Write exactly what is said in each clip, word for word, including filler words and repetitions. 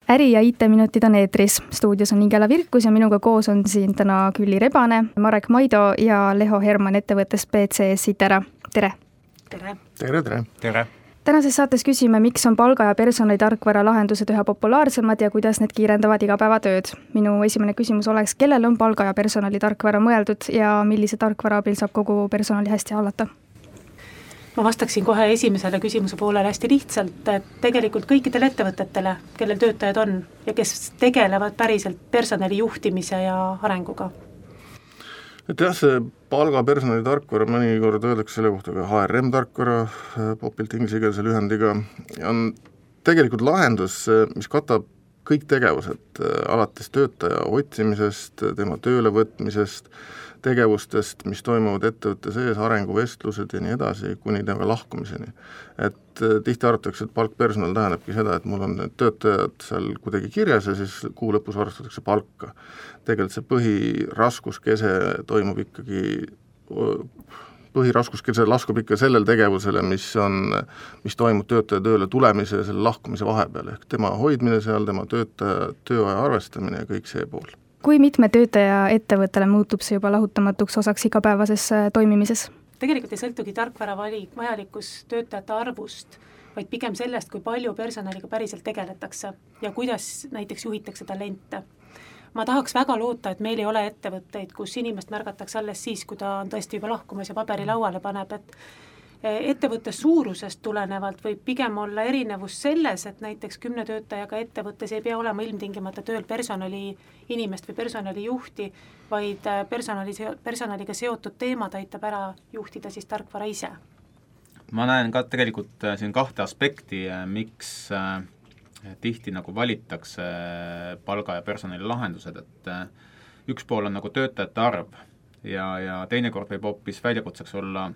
äri- ja I T-minutid on eetris. Stuudios on Ingela Virkus ja minuga koos on siin täna Külli Rebane, Marek Maido ja Leho Herman ettevõttest B C S Itera. Tere! Tere! Tere, tere! Tere! Tänases saates küsime, miks on palga- ja personalitarkvara lahendused üha populaarsemad ja kuidas need kiirendavad igapäevatööd. Minu esimene küsimus oleks, kellel on palga- ja personalitarkvara mõeldud ja millise tarkvara abil saab kogu personali hästi hallata? Ma vastaksin kohe esimesele küsimuse poolele hästi lihtsalt, et tegelikult kõikidele ettevõtetele, kellel töötajad on ja kes tegelevad päriselt personali juhtimise ja arenguga. Et jah, see palga personali tarkvara, mõnikord öeldakse selle kohta ka H R M-tarkvara, popilt inglise lühendiga, on tegelikult lahendus, mis katab kõik tegevused, alates töötaja otsimisest, tema tööle võtmisest, tegevustest, mis toimuvad ettevõtte sees, arenguvestlused ja nii edasi, kuni tema lahkumiseni. Et tihti arvatakse, et palk personal tähendabki seda, et mul on need töötajad seal kuidagi kirjas ja siis kuu lõpus arvestatakse palka. Tegelikult see põhiraskuskese toimub ikkagi, põhiraskuskese laskub ikka sellel tegevusele, mis on, mis toimub töötaja tööle tulemise ja selle lahkumise vahepeal, ehk tema hoidmine seal, tema töötaja tööaja arvestamine ja kõik see pool. Kui mitme töötaja ettevõttele muutub see juba lahutamatuks osaks igapäevases toimimises? Tegelikult ei sõltugi tarkvara valik vajalikkus töötajate arvust, vaid pigem sellest, kui palju personaliga päriselt tegeletakse ja kuidas näiteks juhitakse talente. Ma tahaks väga loota, et meil ei ole ettevõtteid, kus inimest märgatakse alles siis, kui ta on tõesti juba lahkumas ja paberi lauale paneb, et ettevõtte suurusest tulenevalt võib pigem olla erinevus selles, et näiteks kümne töötajaga ettevõttes ei pea olema ilmtingimata tööl personali inimest või personali juhti, vaid personali, personaliga seotud teemad aitab ära juhtida siis tarkvara ise. Ma näen ka tegelikult siin kahte aspekti, miks tihti nagu valitakse palga- ja personali lahendused, et üks pool on nagu töötajate arv ja, ja teinekord võib hoopis väljakutseks olla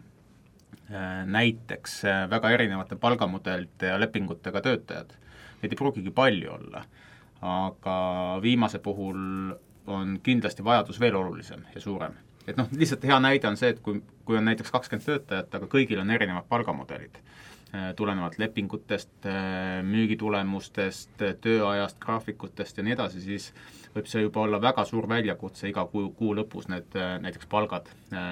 näiteks väga erinevate palgamudelite ja lepingutega töötajad. Neid ei pruugigi palju olla, aga viimase puhul on kindlasti vajadus veel olulisem ja suurem. Et noh, lihtsalt hea näide on see, et kui, kui on näiteks kakskümmend töötajat, aga kõigil on erinevad palgamudelid, tulenevalt lepingutest, müügitulemustest, tööajast, graafikutest ja nii edasi, siis võib see juba olla väga suur väljakutse iga kuu, kuu lõpus need näiteks palgad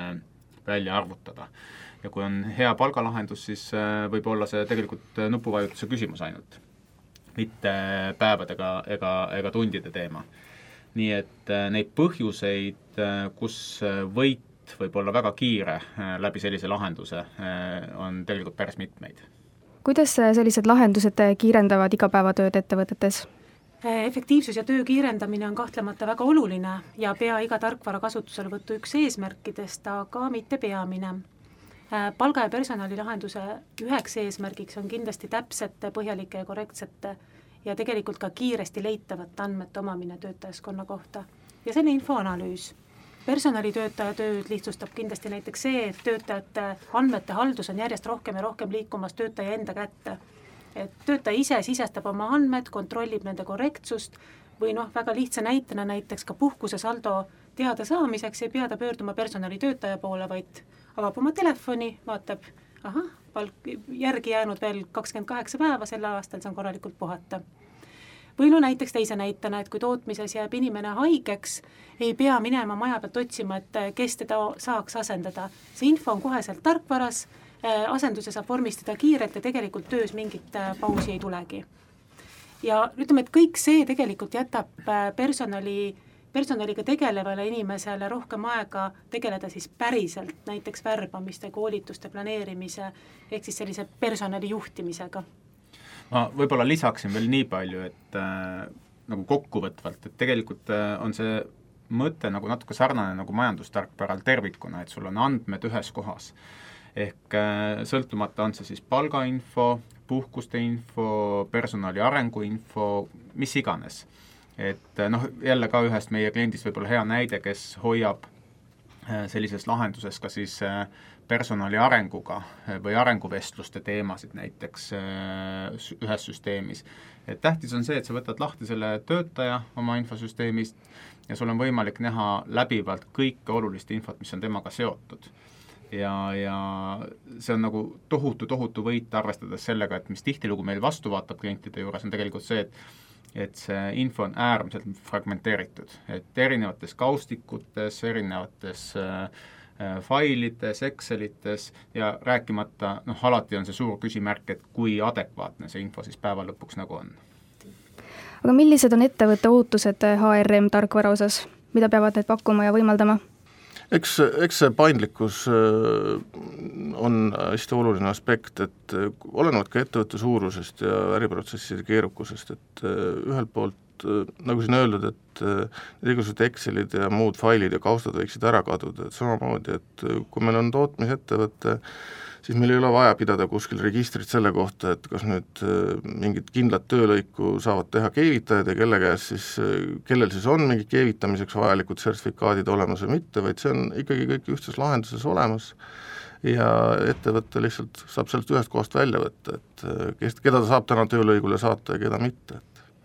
välja arvutada. Ja kui on hea palgalahendus, siis võib olla see tegelikult nupuvajutuse küsimus ainult, mitte päevadega ega, ega tundide teema. Nii et neid põhjuseid, kus võit võib olla väga kiire läbi sellise lahenduse, on tegelikult päris mitmeid. Kuidas sellised lahendused kiirendavad igapäevatööd ettevõtetes? Efektiivsus ja töö kiirendamine on kahtlemata väga oluline ja pea iga tarkvara kasutuselevõttu üks eesmärkidest, aga mitte peamine. Palga- ja personali lahenduse üheks eesmärgiks on kindlasti täpsete, põhjalike ja korrektsete ja tegelikult ka kiiresti leitavate andmete omamine töötajaskonna kohta ja selle infoanalüüs. Personalitöötaja tööd lihtsustab kindlasti näiteks see, et töötajate andmete haldus on järjest rohkem ja rohkem liikumas töötaja enda kätte. Et töötaja ise sisestab oma andmed, kontrollib nende korrektsust või noh, väga lihtsa näitena näiteks ka puhkuse saldo teada saamiseks ei pea ta pöörduma personalitöötaja poole, vaid avab oma telefoni, vaatab, ahah, palk järgi jäänud veel kakskümmend kaheksa päeva, selle aastal see on korralikult puhata. Või no näiteks teise näitena, et kui tootmises jääb inimene haigeks, ei pea minema maja pealt otsima, et kes teda saaks asendada. See info on koheselt tarkvaras, asenduse saab vormistada kiirelt ja tegelikult töös mingit pausi ei tulegi. Ja ütleme, et kõik see tegelikult jätab personali personaliga tegelevale inimesele rohkem aega tegeleda siis päriselt, näiteks värbamiste, koolituste planeerimise, ehk siis sellise personali juhtimisega. Ma võib-olla lisaksin veel nii palju, et äh, nagu kokkuvõtvalt, et tegelikult äh, on see mõte nagu natuke sarnane nagu majandustarkvaral tervikuna, et sul on andmed ühes kohas. Ehk äh, sõltumata on see siis palgainfo, puhkuste info, personali arenguinfo, mis iganes. Et noh, jälle ka ühest meie kliendist võib olla hea näide, kes hoiab sellises lahenduses ka siis personali arenguga või arenguvestluste teemasid näiteks ühes süsteemis. Et tähtis on see, et sa võtad lahti selle töötaja oma infosüsteemist ja sul on võimalik näha läbivalt kõike olulist infot, mis on temaga seotud. Ja, ja see on nagu tohutu, tohutu võit arvestades sellega, et mis tihtilugu meil vastu vaatab klientide juures, on tegelikult see, et et see info on äärmiselt fragmenteeritud, et erinevates kaustikutes, erinevates äh, failites, Excelites ja rääkimata, noh, alati on see suur küsimärk, et kui adekvaatne see info siis päeva lõpuks nagu on. Aga millised on ettevõtte ootused H R M tarkvara osas, mida peavad need pakkuma ja võimaldama? Eks, eks see paindlikkus on hästi oluline aspekt, et olenevalt ka ettevõtte suurusest ja äriprotsesside keerukusest, et ühelt poolt, nagu siin öeldud, et igasugused Excelid ja muud failid ja kaustad võiksid ära kaduda, et samamoodi, et kui meil on tootmisettevõte, siis meil ei ole vaja pidada kuskil registrit selle kohta, et kas nüüd mingit kindlat töölõiku saavad teha keevitajad ja kelle käes siis, kellel siis on mingid keevitamiseks vajalikud sertifikaadid olemas või mitte, vaid see on ikkagi kõik ühtses lahenduses olemas ja ettevõte lihtsalt saab sellest ühest kohast välja võtta, et kes, keda ta saab täna töölõigule saata ja keda mitte.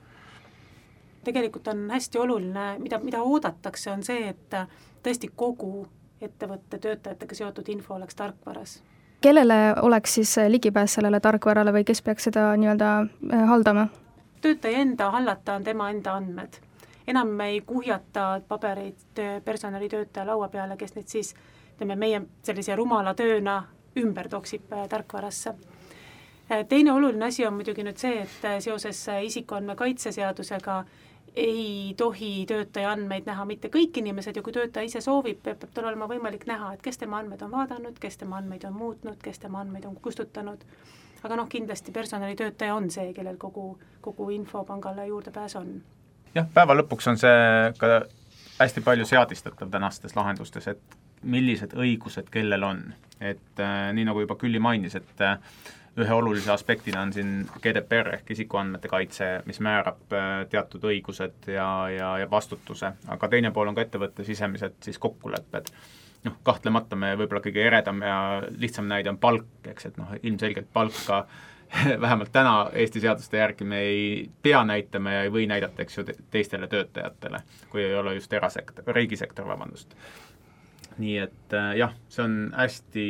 Tegelikult on hästi oluline, mida, mida oodatakse, on see, et tõesti kogu ettevõtte töötajatega seotud info oleks tarkvaras. Kellele oleks siis ligipääs sellele tarkvarale või kes peaks seda nii-öelda haldama? Töötaja enda hallata on tema enda andmed. Enam me ei kuhjata pabereid personalitöötaja laua peale, kes need siis teeme meie sellise rumala tööna ümber toksib tarkvarasse. Teine oluline asi on muidugi nüüd see, et seoses isikuandme kaitseseadusega ei tohi töötaja andmeid näha mitte kõik inimesed ja kui töötaja ise soovib, peab tal olema võimalik näha, et kes tema andmeid on vaadanud, kes tema andmeid on muutnud, kes tema andmeid on kustutanud. Aga noh, kindlasti personalitöötaja on see, kellel kogu, kogu infopangale juurdepääs on. Jah, päeva lõpuks on see ka hästi palju seadistatav tänastes lahendustes, et millised õigused kellel on. Et äh, nii nagu juba Külli mainis, et äh, ühe olulise aspektina on siin G D P R ehk isikuandmete kaitse, mis määrab teatud õigused ja, ja, ja vastutuse, aga teine pool on ka ettevõtte sisemised siis kokkulepped. Noh, kahtlemata me võib-olla kõige eredam ja lihtsam näide on palk, eks, et noh, ilmselgelt palka vähemalt täna Eesti seaduste järgi me ei pea näitama ja ei või näidata, eks ju, teistele töötajatele, kui ei ole just erasektor, riigisektor, vabandust. Nii et jah, see on hästi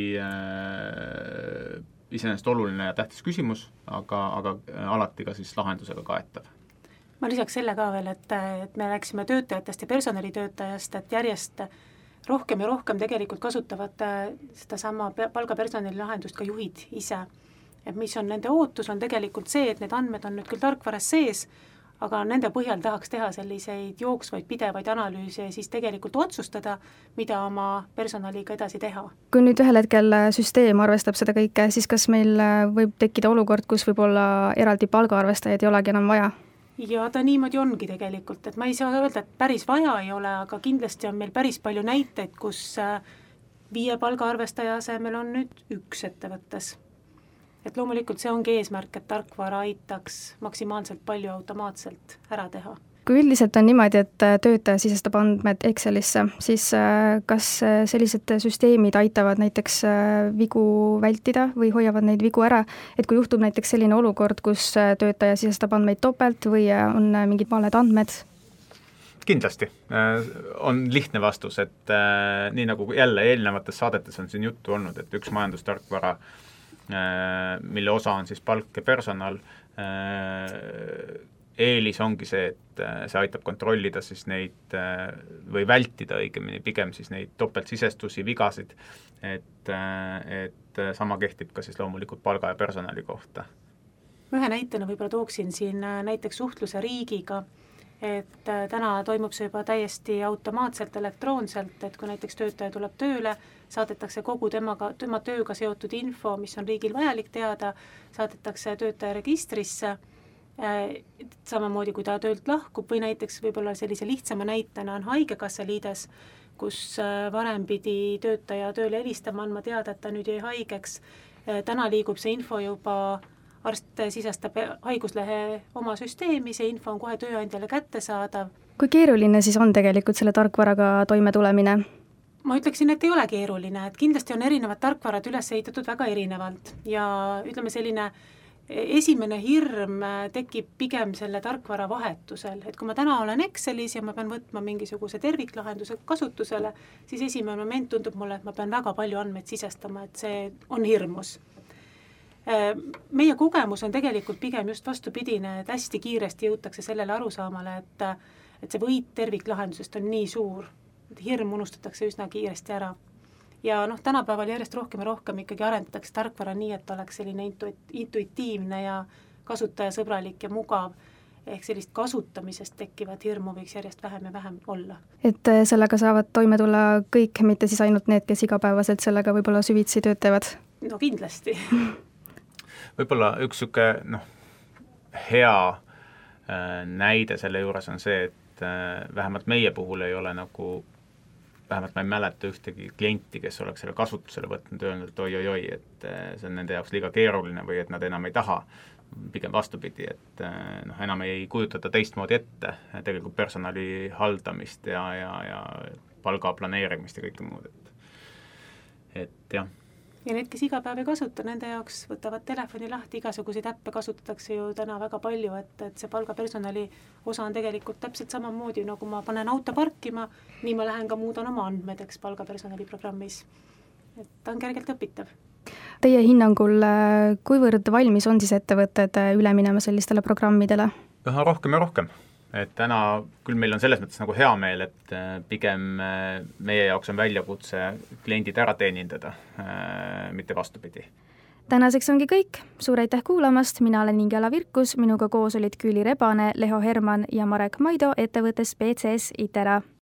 äh, iseenesest oluline ja tähtis küsimus, aga, aga alati ka siis lahendusega kaetav. Ma lisaks selle ka veel, et, et me läksime töötajatest ja personalitöötajast, et järjest rohkem ja rohkem tegelikult kasutavad seda sama palgapersonali lahendust ka juhid ise. Et mis on nende ootus, on tegelikult see, et need andmed on nüüd küll tarkvaras sees, aga nende põhjal tahaks teha selliseid jooksvaid pidevaid analüüse ja siis tegelikult otsustada, mida oma personaliga edasi teha. Kui nüüd ühel hetkel süsteem arvestab seda kõike, siis kas meil võib tekkida olukord, kus võib-olla eraldi palgaarvestajaid ei olegi enam vaja? Ja ta niimoodi ongi tegelikult, et ma ei saa öelda, et päris vaja ei ole, aga kindlasti on meil päris palju näiteid, kus viie palgaarvestaja asemel on nüüd üks ettevõttes. Et loomulikult see ongi eesmärk, et tarkvara aitaks maksimaalselt palju automaatselt ära teha. Kui üldiselt on niimoodi, et töötaja sisestab andmed Excelisse, siis kas sellised süsteemid aitavad näiteks vigu vältida või hoiavad neid vigu ära, et kui juhtub näiteks selline olukord, kus töötaja sisestab andmeid topelt või on mingid valed andmed? Kindlasti. On lihtne vastus, et nii nagu jälle eelnevates saadetes on siin juttu olnud, et üks majandustarkvara mille osa on siis palk ja personal, eelis ongi see, et see aitab kontrollida siis neid või vältida õigemini pigem siis neid topeltsisestusi, vigasid, et, et sama kehtib ka siis loomulikult palga ja personali kohta. Ühe näitena võib-olla tooksin siin näiteks suhtluse riigiga, et täna toimub see juba täiesti automaatselt, elektroonselt, et kui näiteks töötaja tuleb tööle, saadetakse kogu temaga, tema tööga seotud info, mis on riigil vajalik teada, saadetakse töötaja registrisse, samamoodi kui ta töölt lahkub või näiteks võib-olla sellise lihtsama näitena on Haigekassa liides, kus varem pidi töötaja tööle helistama, andma teada, et ta nüüd jäi haigeks. Täna liigub see info juba arst sisestab haiguslehe oma süsteemi, see info on kohe tööandjale kättesaadav. Kui keeruline siis on tegelikult selle tarkvaraga toime tulemine? Ma ütleksin, et ei ole keeruline, et kindlasti on erinevad tarkvarad üles ehitatud väga erinevalt ja ütleme selline esimene hirm tekib pigem selle tarkvara vahetusel, et kui ma täna olen Excelis ja ma pean võtma mingisuguse terviklahenduse kasutusele, siis esimene moment tundub mulle, et ma pean väga palju andmeid sisestama, et see on hirmus. Meie kogemus on tegelikult pigem just vastupidine, et hästi kiiresti jõutakse sellele arusaamale, et, et see võit terviklahendusest on nii suur, et hirm unustatakse üsna kiiresti ära. Ja noh, tänapäeval järjest rohkem ja rohkem ikkagi arendatakse tarkvara nii, et oleks selline intuitiivne ja kasutajasõbralik ja mugav, ehk sellist kasutamisest tekkivat hirmu võiks järjest vähem ja vähem olla. Et sellega saavad toime tulla kõik, mitte siis ainult need, kes igapäevaselt sellega võib-olla süvitsi tööd teevad? No kindlasti. Võib-olla üks süke, noh, hea näide selle juures on see, et vähemalt meie puhul ei ole nagu vähemalt ma ei mäleta ühtegi klienti, kes oleks selle kasutusele võtnud ja öelnud, et oi-oi-oi, et see on nende jaoks liiga keeruline või et nad enam ei taha, pigem vastupidi, et noh, enam ei kujutata teistmoodi ette tegelikult personali haldamist ja, ja, ja palga planeerimist ja kõike muud, et, et jah. Ja need, kes iga päev ei kasuta, nende jaoks võtavad telefoni lahti, igasuguseid äppe kasutatakse ju täna väga palju, et, et see palgapersonali osa on tegelikult täpselt samamoodi, nagu ma panen auto parkima, nii ma lähen ka muudan oma andmedeks palgapersonali programmis. Et ta on kergelt õpitav. Teie hinnangul, kuivõrd valmis on siis ettevõtted üle minema sellistele programmidele? Üha rohkem ja rohkem. Et täna küll meil on selles mõttes nagu hea meel, et pigem meie jaoks on väljakutse kliendid ära teenindada, mitte vastupidi. Tänaseks ongi kõik. Suur aitäh kuulamast, mina olen Ingela Virkus, minuga koos olid Küüli Rebane, Leho Herman ja Marek Maido ettevõttes B C S Itera.